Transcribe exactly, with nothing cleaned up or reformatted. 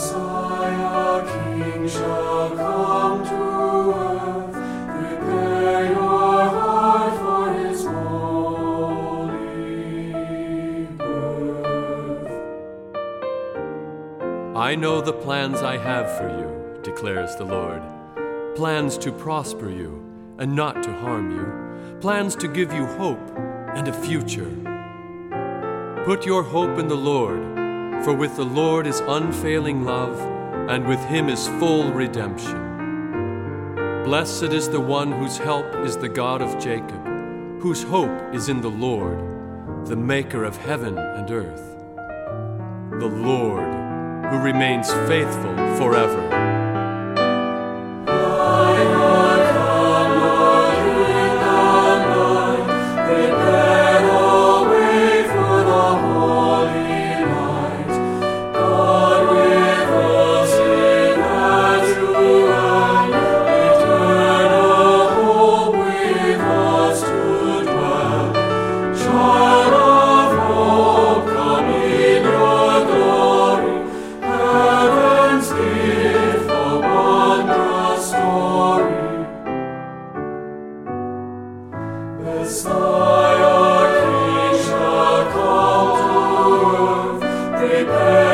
Messiah King shall come to earth. Prepare your heart for his holy birth. I know the plans I have for you, declares the Lord. Plans to prosper you and not to harm you. Plans to give you hope and a future. Put your hope in the Lord, for with the Lord is unfailing love, and with him is full redemption. Blessed is the one whose help is the God of Jacob, whose hope is in the Lord, the maker of heaven and earth. The Lord, who remains faithful forever. Messiah King shall come to earth. Prepare